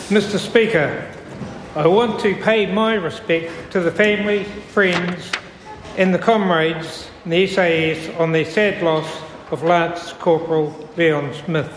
Mr. Speaker, I want to pay my respect to the family, friends and the comrades in the SAS on their sad loss of Lance Corporal Leon Smith.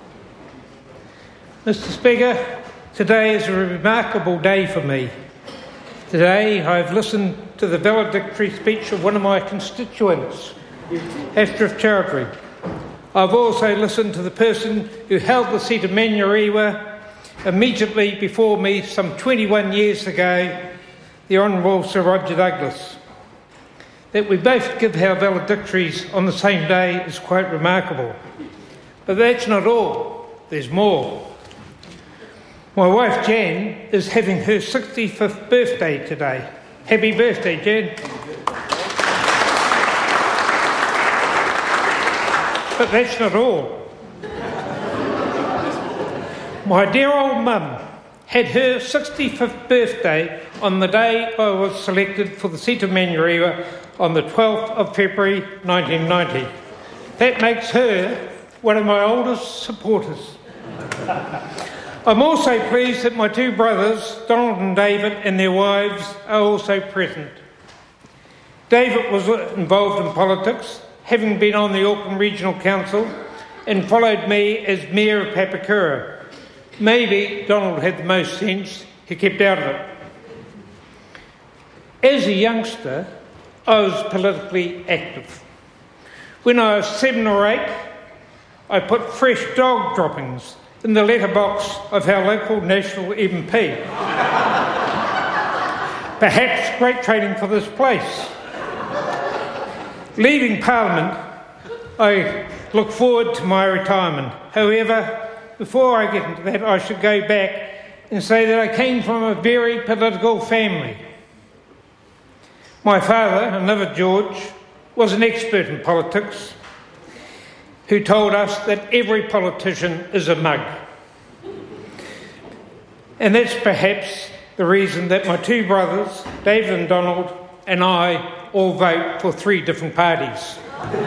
Mr. Speaker, today is a remarkable day for me. Today I've listened to the valedictory speech of one of my constituents, Ashraf Chowdhury. I've also listened to the person who held the seat of Manurewa immediately before me some 21 years ago, the Honourable Sir Roger Douglas. That we both give our valedictories on the same day is quite remarkable. But that's not all. There's more. My wife Jan is having her 65th birthday today. Happy birthday, Jan. But that's not all. My dear old mum had her 65th birthday on the day I was selected for the seat of Manurewa on the 12th of February 1990. That makes her one of my oldest supporters. I'm also pleased that my two brothers, Donald and David, and their wives are also present. David was involved in politics, having been on the Auckland Regional Council, and followed me as Mayor of Papakura. Maybe Donald had the most sense, he kept out of it. As a youngster, I was politically active. When I was 7 or 8, I put fresh dog droppings in the letterbox of our local national MP. Perhaps great training for this place. Leaving Parliament, I look forward to my retirement. However, before I get into that, I should go back and say that I came from a very political family. My father, another George, was an expert in politics who told us that every politician is a mug. And that's perhaps the reason that my two brothers, David and Donald, and I all vote for 3 different parties.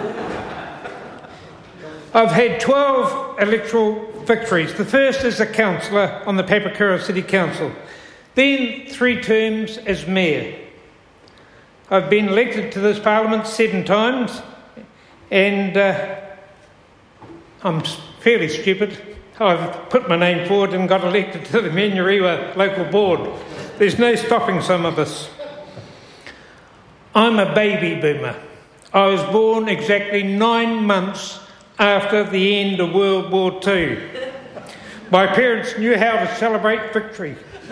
I've had 12 electoral victories. The first as a councillor on the Papakura City Council, then 3 terms as mayor. I've been elected to this parliament 7 times, and I'm fairly stupid. I've put my name forward and got elected to the Manurewa local board. There's no stopping some of us. I'm a baby boomer. I was born exactly 9 months after the end of World War II. My parents knew how to celebrate victory.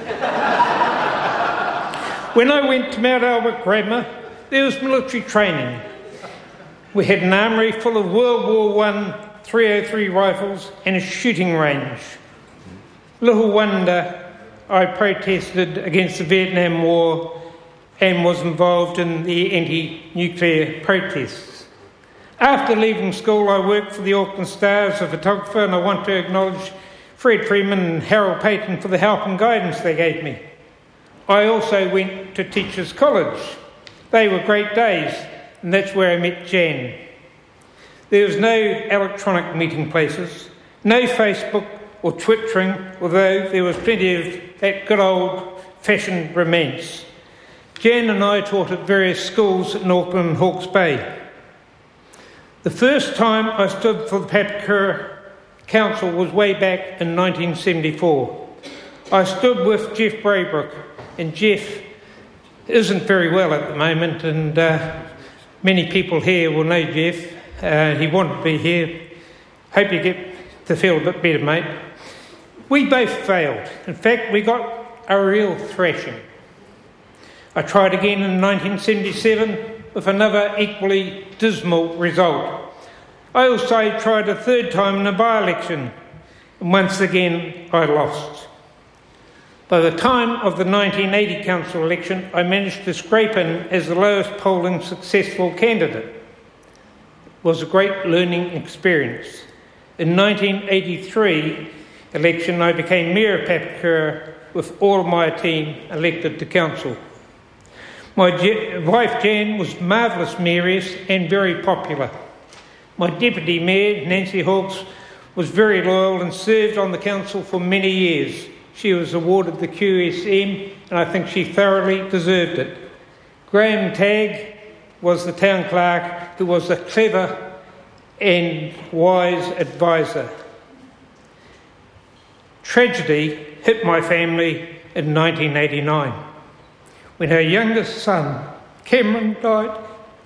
When I went to Mount Albert Grammar, there was military training. We had an armoury full of World War I 303 rifles and a shooting range. Little wonder I protested against the Vietnam War and was involved in the anti-nuclear protests. After leaving school, I worked for the Auckland Star as a photographer, and I want to acknowledge Fred Freeman and Harold Payton for the help and guidance they gave me. I also went to Teachers College. They were great days, and that's where I met Jan. There was no electronic meeting places, no Facebook or Twittering, although there was plenty of that good old-fashioned romance. Jan and I taught at various schools in Auckland and Hawke's Bay. The first time I stood for the Papakura Council was way back in 1974. I stood with Jeff Braybrook, and Jeff isn't very well at the moment, and many people here will know Jeff. He wanted to be here. Hope you get to feel a bit better, mate. We both failed. In fact, we got a real thrashing. I tried again in 1977 with another equally dismal result. I also tried a 3rd time in a by-election, and once again I lost. By the time of the 1980 council election, I managed to scrape in as the lowest polling successful candidate. It was a great learning experience. In 1983 election, I became Mayor of Papakura with all of my team elected to council. My wife Jan was marvellous mayoress and very popular. My deputy mayor, Nancy Hawkes, was very loyal and served on the council for many years. she was awarded the QSM, and I think she thoroughly deserved it. Graham Tagg was the town clerk who was a clever and wise advisor. Tragedy hit my family in 1989 when her youngest son, Cameron, died.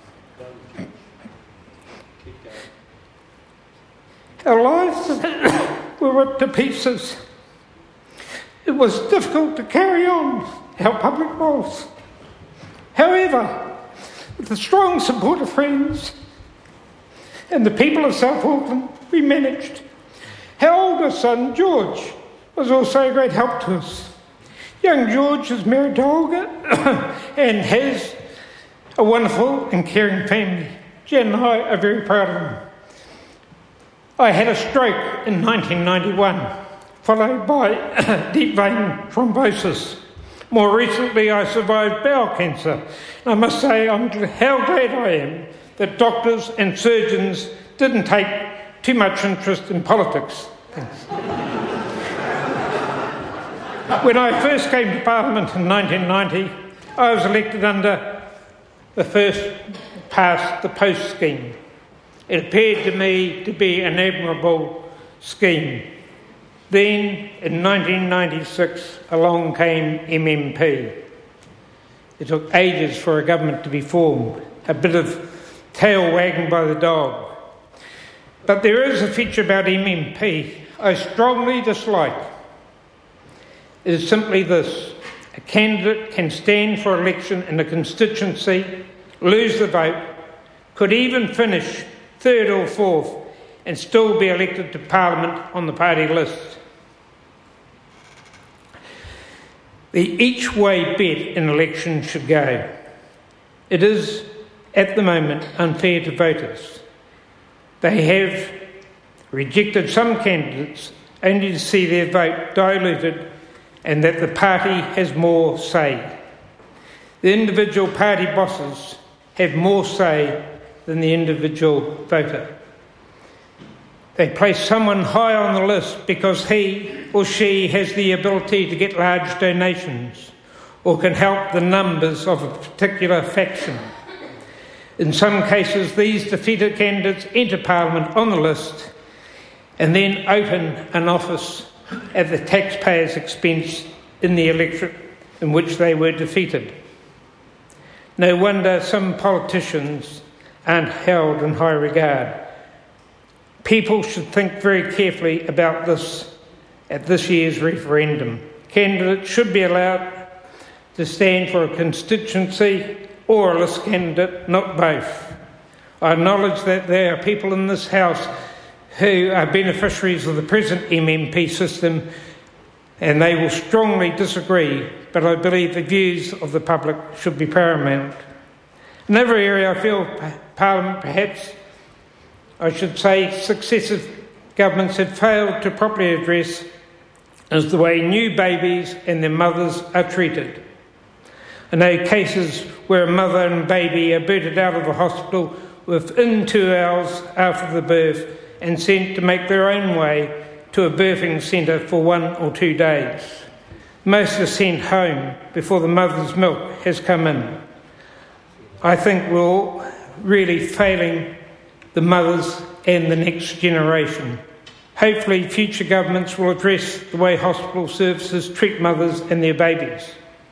Our lives were ripped to pieces. It was difficult to carry on our public roles. However, with the strong support of friends and the people of South Auckland, we managed. Our oldest son, George, was also a great help to us. Young George is married to Olga and has a wonderful and caring family. Jen and I are very proud of him. I had a stroke in 1991, followed by deep vein thrombosis. More recently, I survived bowel cancer. I must say how glad I am that doctors and surgeons didn't take too much interest in politics. Thanks. When I first came to Parliament in 1990, I was elected under the first past the post scheme. It appeared to me to be an admirable scheme. Then, in 1996, along came MMP. It took ages for a government to be formed, a bit of tail wagging by the dog. But there is a feature about MMP I strongly dislike. It is simply this: a candidate can stand for election in a constituency, lose the vote, could even finish third or fourth, and still be elected to Parliament on the party list. The each-way bet in elections should go. It is, at the moment, unfair to voters. They have rejected some candidates only to see their vote diluted and that the party has more say. The individual party bosses have more say than the individual voter. They place someone high on the list because he or she has the ability to get large donations or can help the numbers of a particular faction. In some cases, these defeated candidates enter Parliament on the list and then open an office at the taxpayer's expense in the electorate in which they were defeated. No wonder some politicians aren't held in high regard. People should think very carefully about this at this year's referendum. Candidates should be allowed to stand for a constituency or a list candidate, not both. I acknowledge that there are people in this House who are beneficiaries of the present MMP system and they will strongly disagree, but I believe the views of the public should be paramount. Another area I feel Parliament, perhaps I should say successive governments have failed to properly address is the way new babies and their mothers are treated. I know cases where a mother and baby are booted out of the hospital within 2 hours after the birth and sent to make their own way to a birthing centre for 1 or 2 days. Most are sent home before the mother's milk has come in. I think we're really failing the mothers and the next generation. Hopefully future governments will address the way hospital services treat mothers and their babies.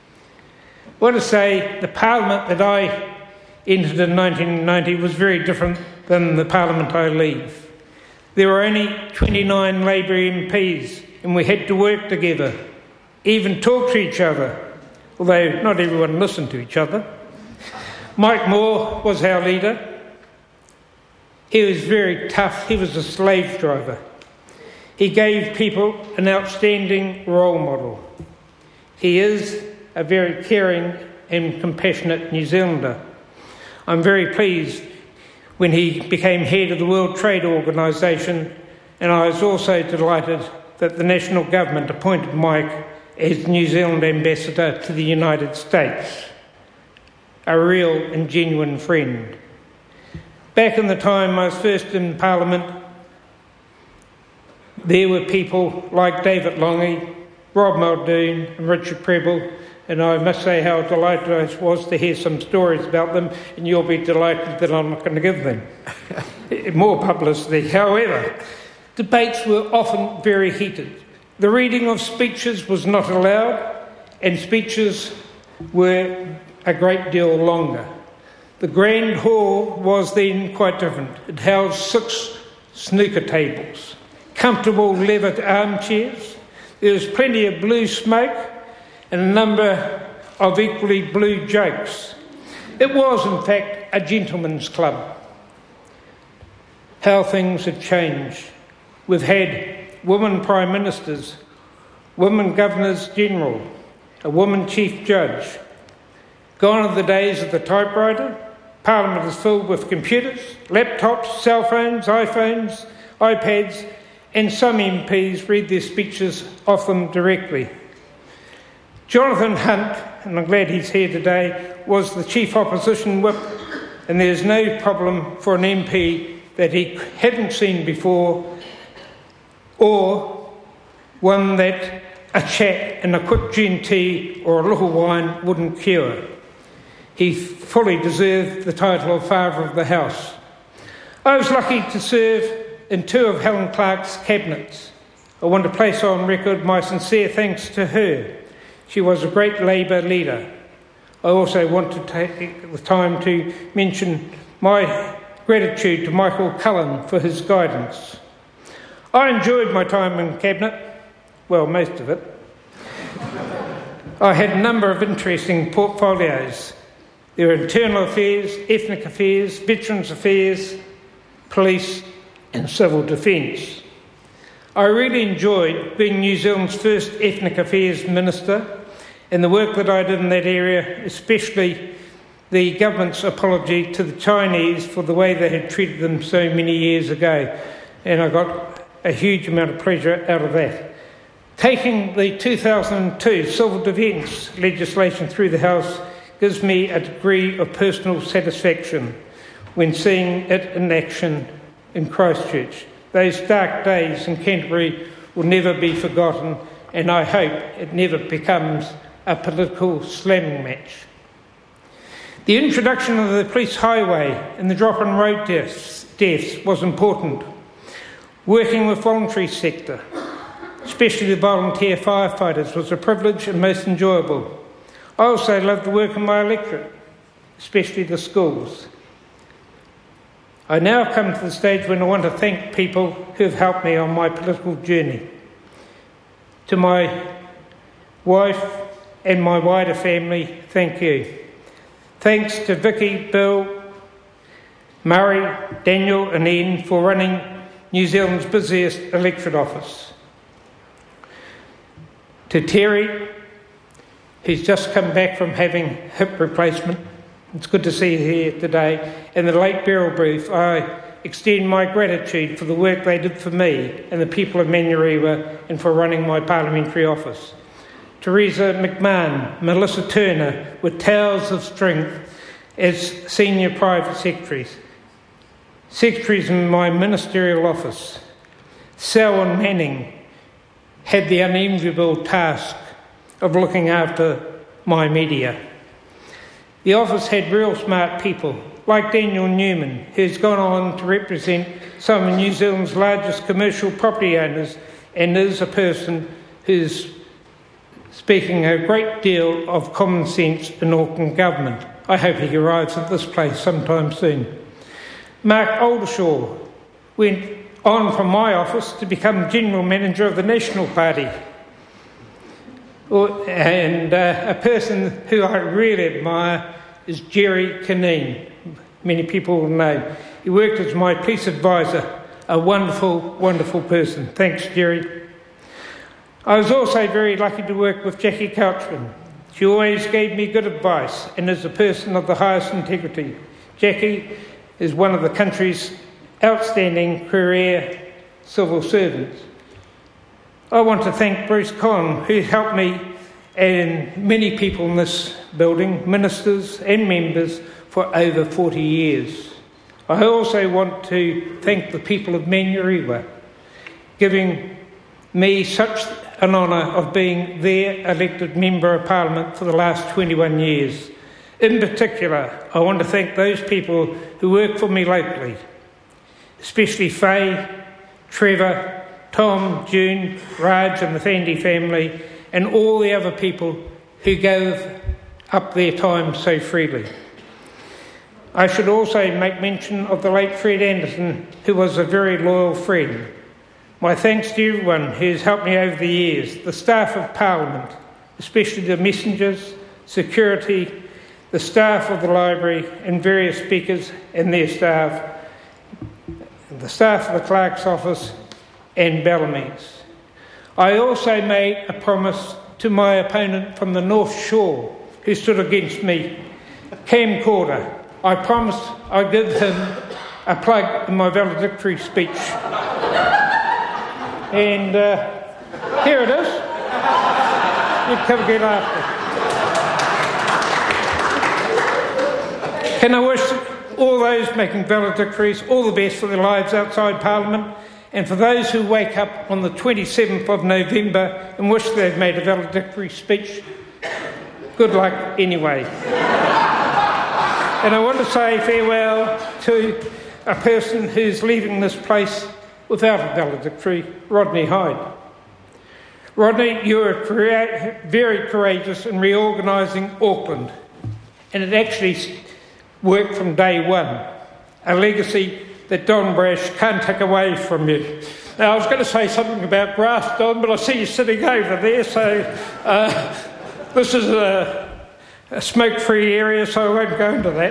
I want to say the Parliament that I entered in 1990 was very different than the Parliament I leave. There were only 29 Labour MPs and we had to work together, even talk to each other, although not everyone listened to each other. Mike Moore was our leader. He was very tough. He was a slave driver. He gave people an outstanding role model. He is a very caring and compassionate New Zealander. I'm very pleased when he became head of the World Trade Organisation, and I was also delighted that the national government appointed Mike as New Zealand ambassador to the United States. A real and genuine friend. Back in the time I was first in Parliament, there were people like David Lange, Rob Muldoon and Richard Prebble, and I must say how delighted I was to hear some stories about them, and you'll be delighted that I'm not going to give them more publicity. However, debates were often very heated. The reading of speeches was not allowed, and speeches were a great deal longer. The Grand Hall was then quite different. It housed 6 snooker tables, comfortable leather armchairs. There was plenty of blue smoke and a number of equally blue jokes. It was, in fact, a gentleman's club. How things have changed. We've had women prime ministers, women governors general, a woman chief judge. Gone are the days of the typewriter. Parliament is filled with computers, laptops, cell phones, iPhones, iPads, and some MPs read their speeches off them directly. Jonathan Hunt, and I'm glad he's here today, was the chief opposition whip, and there's no problem for an MP that he hadn't seen before, or one that a chat and a quick gin tea or a little wine wouldn't cure. He fully deserved the title of Father of the House. I was lucky to serve in 2 of Helen Clark's cabinets. I want to place on record my sincere thanks to her. She was a great Labour leader. I also want to take the time to mention my gratitude to Michael Cullen for his guidance. I enjoyed my time in Cabinet, well, most of it. I had a number of interesting portfolios. There were internal affairs, ethnic affairs, veterans affairs, police and civil defence. I really enjoyed being New Zealand's first ethnic affairs minister, and the work that I did in that area, especially the government's apology to the Chinese for the way they had treated them so many years ago, and I got a huge amount of pleasure out of that. Taking the 2002 civil defence legislation through the House gives me a degree of personal satisfaction when seeing it in action in Christchurch. Those dark days in Canterbury will never be forgotten, and I hope it never becomes a political slamming match. The introduction of the police highway and the drop in road deaths was important. Working with voluntary sector, especially the volunteer firefighters, was a privilege and most enjoyable. I also love the work in my electorate, especially the schools. I now come to the stage when I want to thank people who have helped me on my political journey. To my wife and my wider family, thank you. Thanks to Vicky, Bill, Murray, Daniel and Ian for running New Zealand's busiest electorate office. To Terry, who's just come back from having hip replacement. It's good to see you here today. And the late Beryl Booth, I extend my gratitude for the work they did for me and the people of Manurewa and for running my parliamentary office. Teresa McMahon, Melissa Turner, with towers of strength as senior private secretaries. Secretaries in my ministerial office. Selwyn Manning had the unenviable task of looking after my media. The office had real smart people, like Daniel Newman, who's gone on to represent some of New Zealand's largest commercial property owners and is a person who's speaking a great deal of common sense in Auckland government. I hope he arrives at this place sometime soon. Mark Oldershaw went on from my office to become General Manager of the National Party. And a person who I really admire is Jerry Kineen. Many people will know. He worked as my police advisor, a wonderful, wonderful person. Thanks, Jerry. I was also very lucky to work with Jackie Couchman. She always gave me good advice and is a person of the highest integrity. Jackie is one of the country's outstanding career civil servants. I want to thank Bruce Conn, who helped me and many people in this building, ministers and members, for over 40 years. I also want to thank the people of Manurewa, giving me such an honour of being their elected Member of Parliament for the last 21 years. In particular, I want to thank those people who work for me locally, especially Faye, Trevor, Tom, June, Raj and the Fandy family, and all the other people who gave up their time so freely. I should also make mention of the late Fred Anderson, who was a very loyal friend. My thanks to everyone who has helped me over the years, the staff of Parliament, especially the messengers, security, the staff of the library and various speakers and their staff, the staff of the Clerk's office and Bellamy's. I also made a promise to my opponent from the North Shore who stood against me, Cam Corder. I promised I'd give him a plug in my valedictory speech. And here it is. You'd come again after. Can I wish all those making valedictories all the best for their lives outside Parliament, and for those who wake up on the 27th of November and wish they'd made a valedictory speech, good luck anyway. And I want to say farewell to a person who's leaving this place without a valedictory, Rodney Hyde. Rodney, you were very courageous in reorganising Auckland, and it actually worked from day one, a legacy that Don Brash can't take away from you. Now, I was going to say something about grass, Don, but I see you sitting over there, so this is a smoke-free area, so I won't go into that.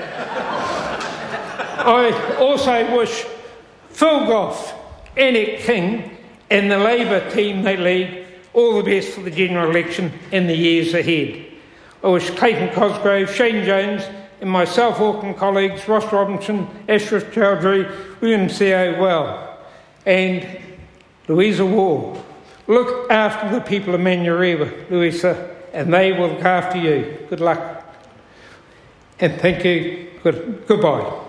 I also wish Phil Goff, Annette King and the Labour team they lead all the best for the general election in the years ahead. I wish Clayton Cosgrove, Shane Jones and my South Auckland colleagues Ross Robinson, Ashraf Chowdhury, William Seo well, and Louisa Wall. Look after the people of Manurewa, Louisa, and they will look after you. Good luck. And thank you. Goodbye.